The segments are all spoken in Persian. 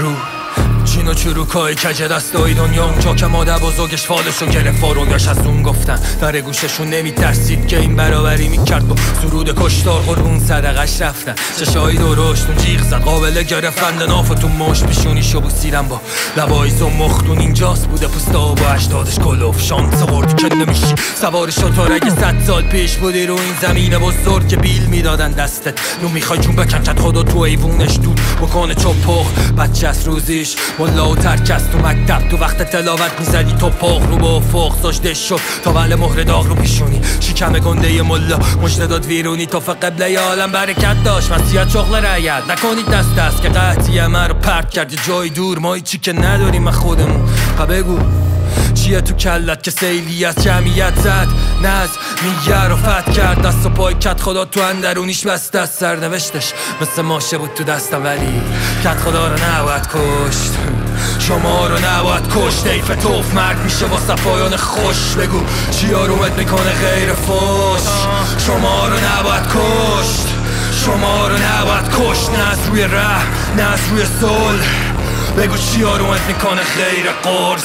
رو چین و چروکای کج دستای دنیا، اونجا که مادر بزرگش فالشو گرفت فارونداش از اون گفتن در گوششون نمیترسید که این برابری میکرد با سرود کشتار قربون صدقش رفتن. چشایی درشت اون جیغ زد قابل گرفتن نافتون مشت پیشونیشو بوسیدن با لبایز و مختون. اینجاست بوده پستا با اشتادش کلوف شانس آوردی که نمیشی سوار شطور اگه 100 سال پیش بودی رو این زمین بزرگ که بیل میدادن دستت نو میخوای جون بکن کت خدا تو ایوونش دود بکنه چپخ بچه از روزیش ملا و ترکست تو مکتب تو وقت تلاوت میزدی تو پاخ رو با افق ساجده شد تا بله مهر داغ رو پیشونی شکم گنده ملا مجده داد ویرونی تا قبله عالم برکت داشت مسیحت شغل رعیت نکنید دست که قطعیه من رو پرت کردی جای دور ما هیچی که نداریم من خودمون. بگو چیه تو کلت که سیلی از جمعیت زد نز میگه رو فتح کرد دست و پای کت خدا تو اندرونیش بسته از سرنوشتش مثل ماشه بود تو دستم ولی کت خدا رو نباید کشت شما رو نباید کشت حیف توف مرگ میشه واسه پایان خوش. بگو چی آرومت میکنه غیر فوش شما رو نباید کشت شما رو نباید کشت نه از روی ره نه از روی صلح. بگو چی آرومت میکنه غیر قرص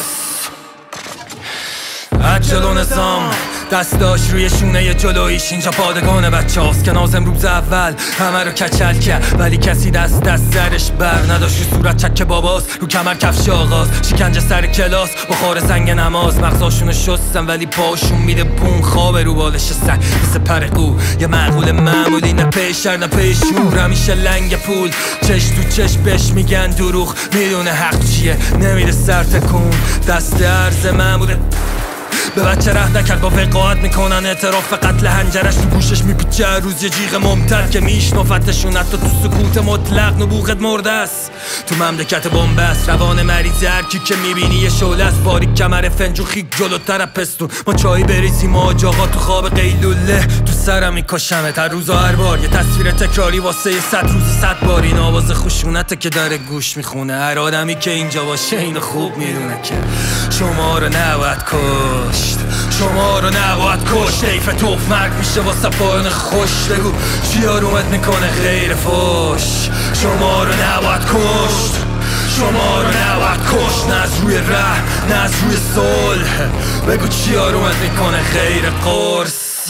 عجل و نظام دستاش روی شونه جلویش اینجا پادگان بچه هاست که نازم روز اول همه رو کچل کرد ولی کسی دست سرش بر نداشت رو صورت چک باباست رو کمر کفش آغاز شکنجه سر کلاس بخار زنگ نماز مغزاشونو شستن ولی پاشون میده بون خواب رو بالش سنگ مثل پرقو یه معقول معمولی نه پیشر نه پیشور همیشه لنگ پول چش تو چش بهش میگن دروغ میدونه حق چیه نمیده سر تکون دست عرض معموله به بچه راه نکرد با وقاعت میکنن اعتراف قتل هنجرش تو گوشش میپیچه روز یه جیغ ممتد که میشنفتشون حتی تو سکوت مطلق نبوغت مرده است تو مملکت بنبست روان مریض هرکی که میبینی یه شعله است باریک کمر فنجو خیک جلوتر پستون ما چایی بریزیم آجاقا تو خواب قیلوله تو سرم میکشمت هر روز و هر بار یه تصویر تکراری واسه 100 روز 100 بار این آواز خشونته که داره گوش میخونه هر آدمی که اینجا باشه اینو خوب میدونه که شما رو نباید کشت شما رو نباید کشت حیف توف مرگ میشه واسه پایان خوش. بگو چی آرومت میکنه غیر فوش شما رو نباید کشت شما رو نباید کشت نه از روی ره نه از روی صلح. بگو چی آرومت میکنه غیر قرص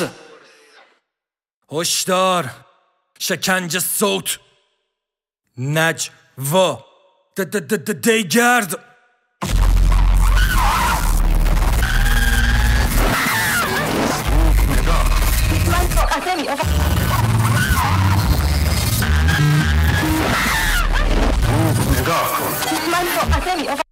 هشدار شکنجه صوت نجوا دیگرد نگاه کن